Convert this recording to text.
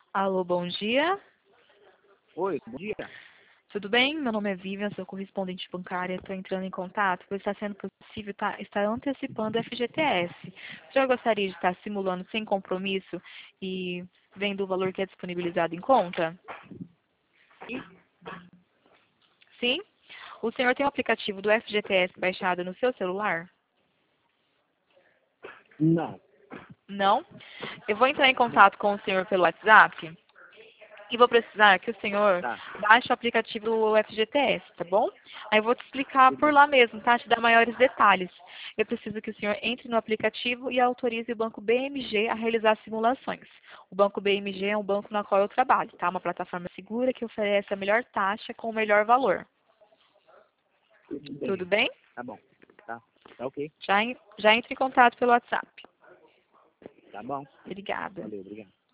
Alô, bom dia. Oi, bom dia. Tudo bem? Meu nome é Vivian, sou correspondente bancária. Estou entrando em contato, pois está sendo possível estar antecipando o FGTS. O senhor gostaria de estar simulando sem compromisso e vendo o valor que é disponibilizado em conta? Sim? O senhor tem o aplicativo do FGTS baixado no seu celular? Não. Não? Eu vou entrar em contato com o senhor pelo WhatsApp. E vou precisar que o senhor Tá, baixe o aplicativo do FGTS, tá bom? Aí eu vou te explicar tudo por bem. lá mesmo, tá? Te dar maiores detalhes. Eu preciso que o senhor entre no aplicativo e autorize o Banco BMG a realizar simulações. O Banco BMG é um banco na qual eu trabalho, tá? Uma plataforma segura que oferece a melhor taxa com o melhor valor. Tudo bem. Tudo bem? Tá bom. Tá. Tá ok. Já entre em contato pelo WhatsApp. Tá bom. Obrigada. Valeu, obrigado.